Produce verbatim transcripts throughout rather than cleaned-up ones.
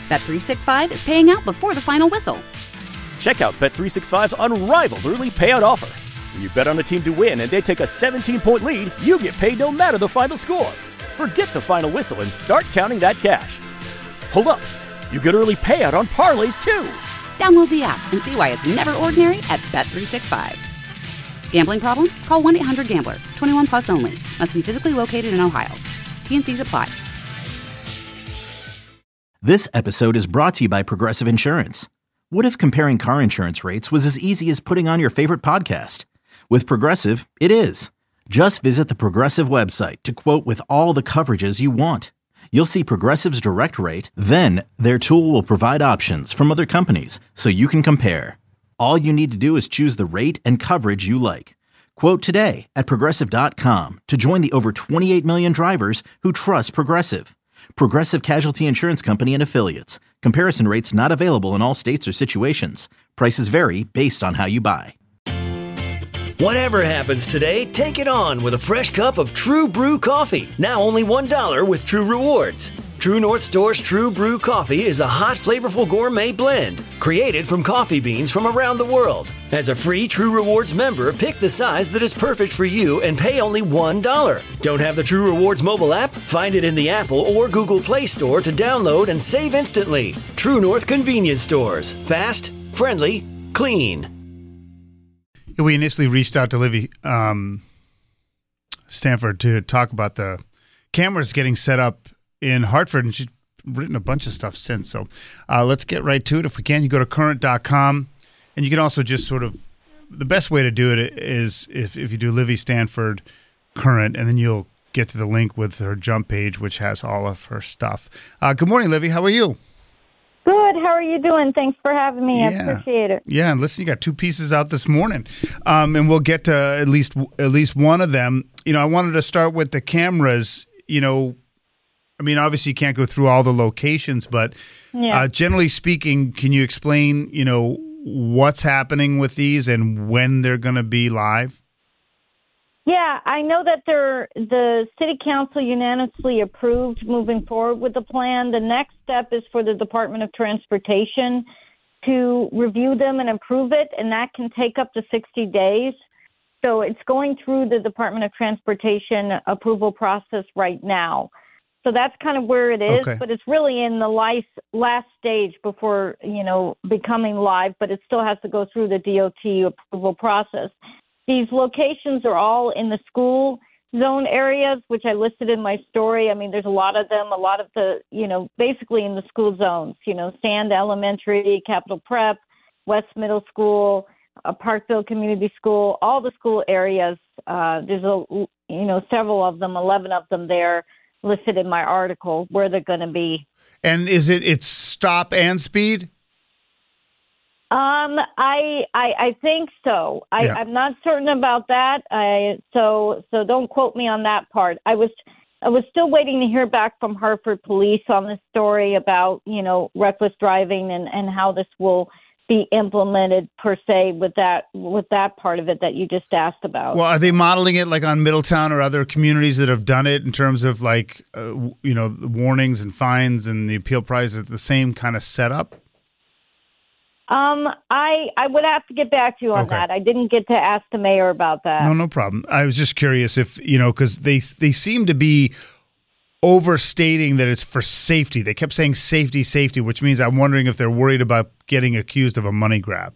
Bet three sixty-five is paying out before the final whistle. Check out Bet three sixty-five's unrivaled early payout offer. When you bet on a team to win and they take a seventeen-point lead, you get paid no matter the final score. Forget the final whistle and start counting that cash. Hold up. You get early payout on parlays, too. Download the app and see why it's never ordinary at Bet three sixty-five. Gambling problem? Call one eight hundred gambler. twenty-one plus only. Must be physically located in Ohio. T and C's apply. This episode is brought to you by Progressive Insurance. What if comparing car insurance rates was as easy as putting on your favorite podcast? With Progressive, it is. Just visit the Progressive website to quote with all the coverages you want. You'll see Progressive's direct rate, then their tool will provide options from other companies so you can compare. All you need to do is choose the rate and coverage you like. Quote today at Progressive dot com to join the over twenty-eight million drivers who trust Progressive. Progressive Casualty Insurance Company and Affiliates. Comparison rates not available in all states or situations. Prices vary based on how you buy. Whatever happens today, take it on with a fresh cup of True Brew coffee. Now only one dollar with True Rewards. True North Store's True Brew coffee is a hot, flavorful gourmet blend created from coffee beans from around the world. As a free True Rewards member, pick the size that is perfect for you and pay only one dollar. Don't have the True Rewards mobile app? Find it in the Apple or Google Play Store to download and save instantly. True North Convenience Stores. Fast, friendly, clean. We initially reached out to Livy um, Stanford to talk about the cameras getting set up in Hartford, and she's written a bunch of stuff since. So uh, let's get right to it. If we can, you go to current dot com, and you can also just sort of, the best way to do it is if, if you do Livy Stanford Current, and then you'll get to the link with her jump page, which has all of her stuff. Uh, good morning, Livy. How are you? Good. How are you doing? Thanks for having me. Yeah. I appreciate it. Yeah, and listen, you got two pieces out this morning, um, and we'll get to at least at least one of them. You know, I wanted to start with the cameras. You know, I mean, obviously you can't go through all the locations, but Yeah. uh, generally speaking, can you explain, you know, what's happening with these and when they're going to be live? Yeah, I know that they're, the city council unanimously approved moving forward with the plan. The next step is for the Department of Transportation to review them and approve it, and that can take up to sixty days. So it's going through the Department of Transportation approval process right now. So that's kind of where it is, Okay. but it's really in the last, last stage before, you know, becoming live, but it still has to go through the D O T approval process. These locations are all in the school zone areas, which I listed in my story. I mean, there's a lot of them, a lot of the, you know, basically in the school zones, you know, Sand Elementary, Capital Prep, West Middle School, uh, Parkville Community School, all the school areas. Uh, there's, a, you know, several of them, eleven of them there listed in my article where they're going to be. And is it it's stop and speed? Um, I, I, I think so. I, Yeah. I'm not certain about that. I, so, so don't quote me on that part. I was, I was still waiting to hear back from Hartford Police on this story about, you know, reckless driving and, and how this will be implemented per se with that, with that part of it that you just asked about. Well, are they modeling it like on Middletown or other communities that have done it in terms of like, uh, you know, the warnings and fines and the appeal price at the same kind of setup? Um, I, I would have to get back to you on Okay. that. I didn't get to ask the mayor about that. No, no problem. I was just curious if, you know, because they, they seem to be overstating that it's for safety. They kept saying safety, safety, which means I'm wondering if they're worried about getting accused of a money grab.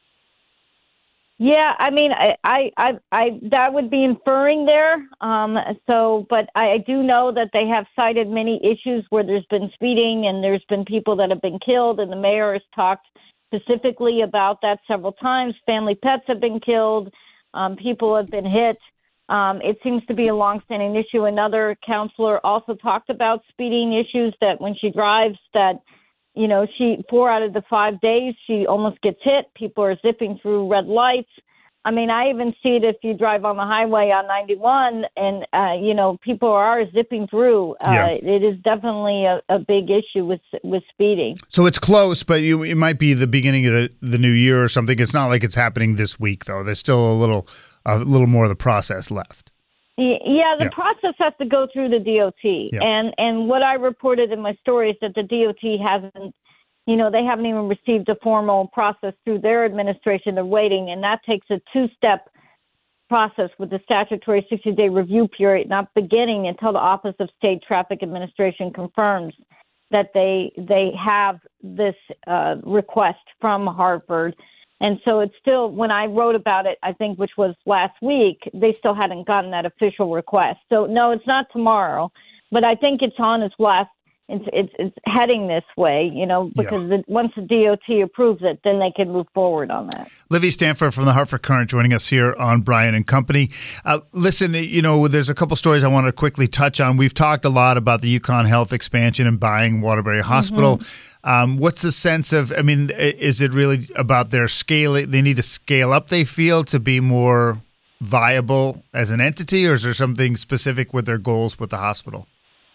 Yeah, I mean, I, I, I, I that would be inferring there. Um, so, but I, I do know that they have cited many issues where there's been speeding and there's been people that have been killed, and the mayor has talked specifically about that several times. Family pets have been killed. Um, people have been hit. Um, it seems to be a longstanding issue. Another counselor also talked about speeding issues, that when she drives, that, you know, she, four out of the five days, she almost gets hit. People are zipping through red lights. I mean, I even see it if you drive on the highway on ninety-one and, uh, you know, people are zipping through. Uh, Yeah. It is definitely a, a big issue with with speeding. So it's close, but you, it might be the beginning of the, the new year or something. It's not like it's happening this week, though. There's still a little a little more of the process left. Y- Yeah, the Yeah. process has to go through the D O T. Yeah. And and what I reported in my story is that the D O T hasn't you know, they haven't even received a formal process through their administration. They're waiting, and that takes a two-step process with the statutory sixty-day review period not beginning until the Office of State Traffic Administration confirms that they they have this uh, request from Hartford. And so it's still, when I wrote about it, I think, which was last week, they still hadn't gotten that official request. So, no, it's not tomorrow, but I think it's on its last, it's it's, it's heading this way, you know, because Yeah. the, once the D O T approves it, then they can move forward on that. Livy Stanford from the Hartford Courant joining us here on Brian and Company. Uh, listen, you know, there's a couple stories I want to quickly touch on. We've talked a lot about the UConn Health expansion and buying Waterbury Hospital. Mm-hmm. Um, what's the sense of, I mean, is it really about their scale? They need to scale up, they feel, to be more viable as an entity, or is there something specific with their goals with the hospital?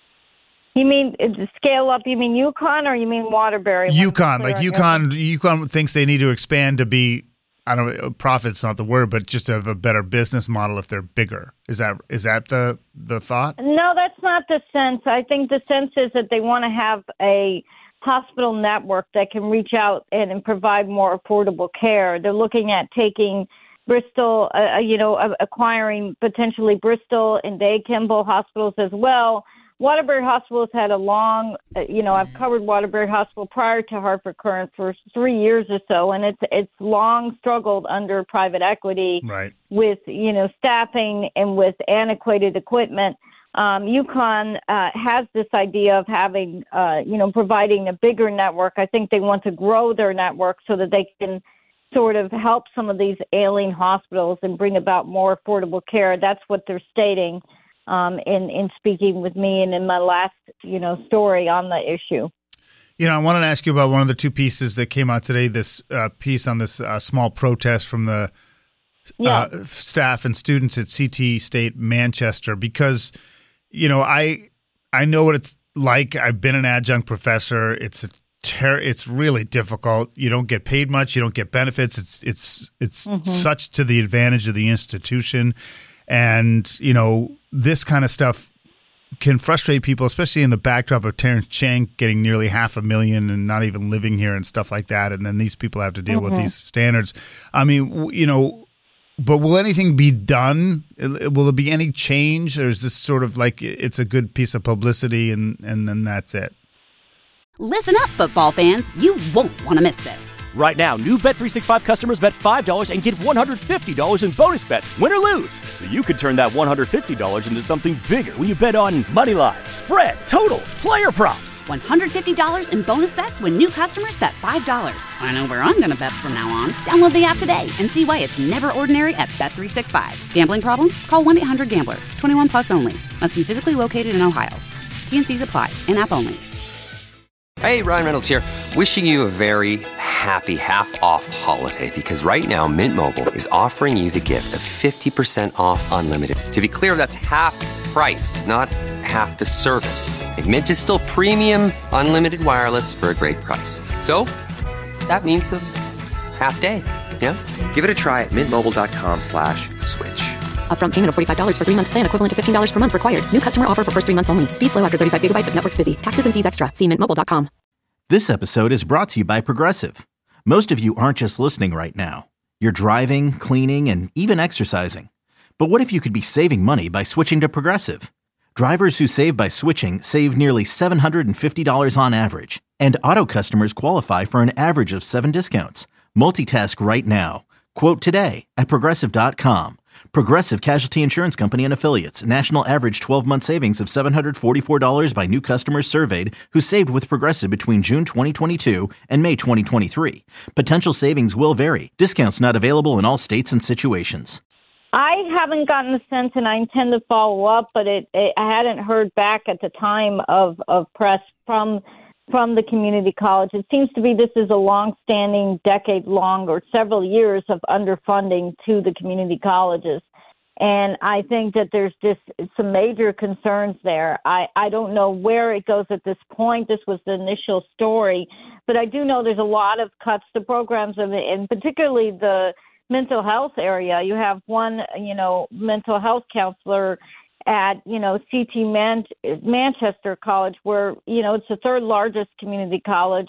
You mean uh, scale up? You mean UConn, or you mean Waterbury? UConn, like UConn, UConn thinks they need to expand to be, I don't know, profit's not the word, but just to have a better business model if they're bigger. Is that is that the the thought? No, that's not the sense. I think the sense is that they want to have a hospital network that can reach out and, and provide more affordable care. They're looking at taking Bristol, uh, you know, uh, acquiring potentially Bristol and Day Kimball hospitals as well. Waterbury Hospital has had a long, uh, you know, I've covered Waterbury Hospital prior to Hartford Courant for three years or so, and it's it's long struggled under private equity, right, with, you know, staffing and with antiquated equipment. Um, UConn uh, has this idea of having, uh, you know, providing a bigger network. I think they want to grow their network so that they can sort of help some of these ailing hospitals and bring about more affordable care. That's what they're stating um, in, in speaking with me and in my last, you know, story on the issue. You know, I wanted to ask you about one of the two pieces that came out today, this uh, piece on this uh, small protest from the yeah. uh, staff and students at C T State Manchester, because you know, I I know what it's like. I've been an adjunct professor. It's a ter- It's really difficult. You don't get paid much. You don't get benefits. It's it's it's mm-hmm. such to the advantage of the institution, and you know, this kind of stuff can frustrate people, especially in the backdrop of Terrence Chang getting nearly half a million and not even living here and stuff like that. And then these people have to deal mm-hmm. with these standards. I mean, you know. But will anything be done? Will there be any change? Or is this sort of like it's a good piece of publicity and, and then that's it? Listen up, football fans. You won't want to miss this. Right now, new Bet three sixty-five customers bet five dollars and get one hundred fifty dollars in bonus bets, win or lose. So you could turn that one hundred fifty dollars into something bigger when you bet on money line, spread, totals, player props. one hundred fifty dollars in bonus bets when new customers bet five dollars. I know where I'm going to bet from now on. Download the app today and see why it's never ordinary at Bet three sixty-five. Gambling problem? Call one eight hundred gambler. twenty-one plus only. Must be physically located in Ohio. T N Cs apply. In-app only. Hey, Ryan Reynolds here. Wishing you a very happy half-off holiday, because right now Mint Mobile is offering you the gift of fifty percent off unlimited. To be clear, that's half price, not half the service. And Mint is still premium unlimited wireless for a great price. So that means a half day, yeah? Give it a try at mintmobile.com slash switch. Upfront payment of forty-five dollars for three-month plan equivalent to fifteen dollars per month required. New customer offer for first three months only. Speed slow after thirty-five gigabytes if network's busy. Taxes and fees extra. See mint mobile dot com. This episode is brought to you by Progressive. Most of you aren't just listening right now. You're driving, cleaning, and even exercising. But what if you could be saving money by switching to Progressive? Drivers who save by switching save nearly seven hundred fifty dollars on average. And auto customers qualify for an average of seven discounts. Multitask right now. Quote today at Progressive dot com. Progressive Casualty Insurance Company and Affiliates. National average twelve-month savings of seven hundred forty-four dollars by new customers surveyed who saved with Progressive between June twenty twenty-two and May twenty twenty-three. Potential savings will vary. Discounts not available in all states and situations. I haven't gotten the sense, and I intend to follow up, but it, it, I hadn't heard back at the time of, of press from from the community college. It seems to be this is a long-standing, decade-long or several years of underfunding to the community colleges. And I think that there's just some major concerns there. I, I don't know where it goes at this point. This was the initial story. But I do know there's a lot of cuts to programs, of it, and particularly the mental health area. You have one, you know, mental health counselor at, you know, C T Man- Manchester College, where, you know, it's the third largest community college.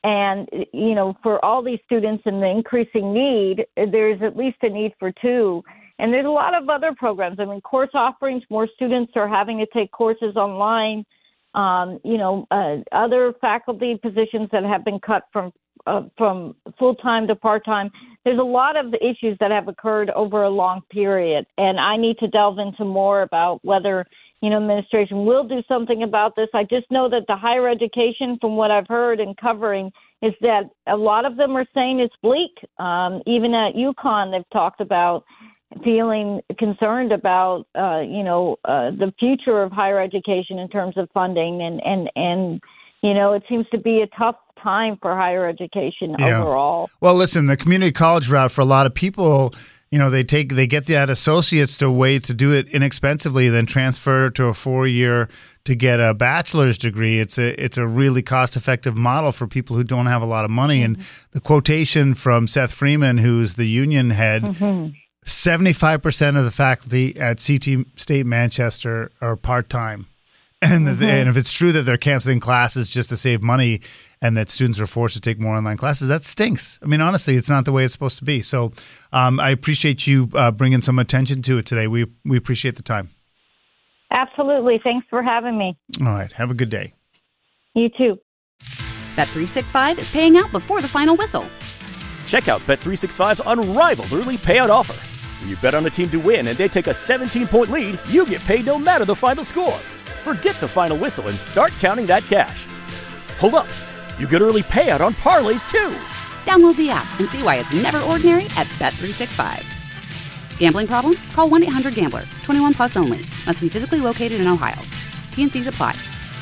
and, you know, for all these students and the increasing need, there's at least a need for two. And there's a lot of other programs. I mean, course offerings, more students are having to take courses online. Um, you know, uh, other faculty positions that have been cut from uh, from full-time to part-time. There's a lot of issues that have occurred over a long period, and I need to delve into more about whether, you know, administration will do something about this. I just know that the higher education, from what I've heard and covering, is that a lot of them are saying it's bleak. Um, even at UConn, they've talked about feeling concerned about, uh, you know, uh, the future of higher education in terms of funding. And, and, and, you know, it seems to be a tough time for higher education yeah. overall. Well, listen, the community college route for a lot of people, you know, they take, they get that associate's to a way to do it inexpensively, then transfer to a four-year to get a bachelor's degree. It's a, it's a really cost-effective model for people who don't have a lot of money. Mm-hmm. And the quotation from Seth Freeman, who's the union head, mm-hmm. seventy-five percent of the faculty at C T State Manchester are part-time. And, mm-hmm. the, and if it's true that they're canceling classes just to save money and that students are forced to take more online classes, that stinks. I mean, honestly, it's not the way it's supposed to be. So um, I appreciate you uh, bringing some attention to it today. We we appreciate the time. Absolutely. Thanks for having me. All right. Have a good day. You too. Bet three sixty-five is paying out before the final whistle. Check out Bet three sixty-five's unrivaled early payout offer. When you bet on a team to win and they take a seventeen-point lead, you get paid no matter the final score. Forget the final whistle and start counting that cash. Hold up. You get early payout on parlays, too. Download the app and see why it's never ordinary at Bet three sixty-five. Gambling problem? Call one eight hundred gambler. twenty-one plus only. Must be physically located in Ohio. T and C's apply.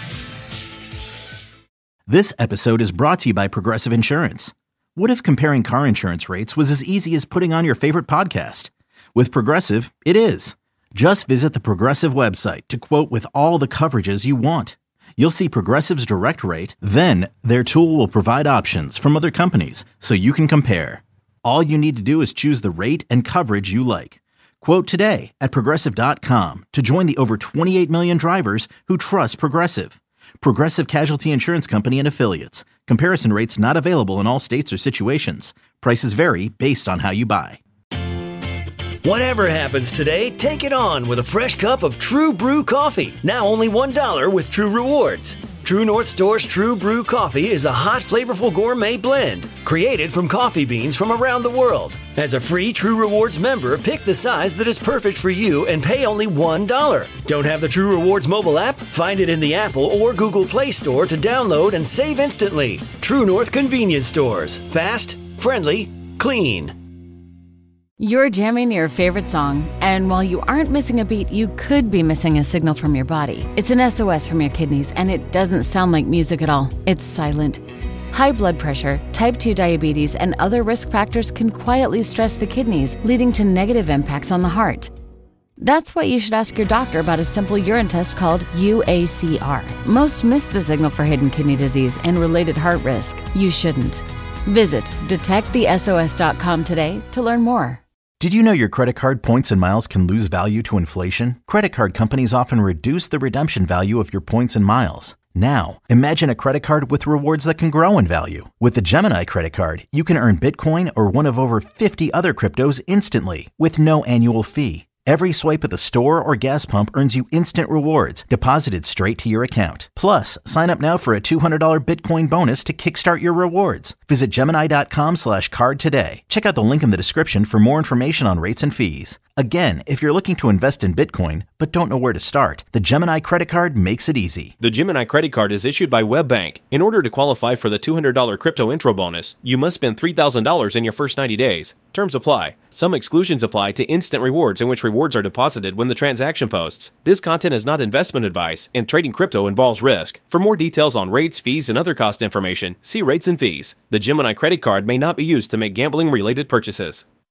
This episode is brought to you by Progressive Insurance. What if comparing car insurance rates was as easy as putting on your favorite podcast? With Progressive, it is. Just visit the Progressive website to quote with all the coverages you want. You'll see Progressive's direct rate, then their tool will provide options from other companies so you can compare. All you need to do is choose the rate and coverage you like. Quote today at Progressive dot com to join the over twenty-eight million drivers who trust Progressive. Progressive Casualty Insurance Company and Affiliates. Comparison rates not available in all states or situations. Prices vary based on how you buy. Whatever happens today, take it on with a fresh cup of True Brew coffee. Now only one dollar with True Rewards. True North Store's True Brew coffee is a hot, flavorful gourmet blend created from coffee beans from around the world. As a free True Rewards member, pick the size that is perfect for you and pay only one dollar. Don't have the True Rewards mobile app? Find it in the Apple or Google Play Store to download and save instantly. True North Convenience Stores. Fast, friendly, clean. You're jamming your favorite song, and while you aren't missing a beat, you could be missing a signal from your body. It's an S O S from your kidneys, and it doesn't sound like music at all. It's silent. High blood pressure, type two diabetes, and other risk factors can quietly stress the kidneys, leading to negative impacts on the heart. That's why you should ask your doctor about a simple urine test called U A C R. Most miss the signal for hidden kidney disease and related heart risk. You shouldn't. Visit detect the S O S dot com today to learn more. Did you know your credit card points and miles can lose value to inflation? Credit card companies often reduce the redemption value of your points and miles. Now, imagine a credit card with rewards that can grow in value. With the Gemini credit card, you can earn Bitcoin or one of over fifty other cryptos instantly with no annual fee. Every swipe at the store or gas pump earns you instant rewards deposited straight to your account. Plus, sign up now for a two hundred dollars Bitcoin bonus to kickstart your rewards. Visit Gemini.com slash card today. Check out the link in the description for more information on rates and fees. Again, if you're looking to invest in Bitcoin but don't know where to start, the Gemini credit card makes it easy. The Gemini credit card is issued by WebBank. In order to qualify for the two hundred dollars crypto intro bonus, you must spend three thousand dollars in your first ninety days. Terms apply. Some exclusions apply to instant rewards in which rewards are deposited when the transaction posts. This content is not investment advice, and trading crypto involves risk. For more details on rates, fees, and other cost information, see rates and fees. The Gemini credit card may not be used to make gambling-related purchases.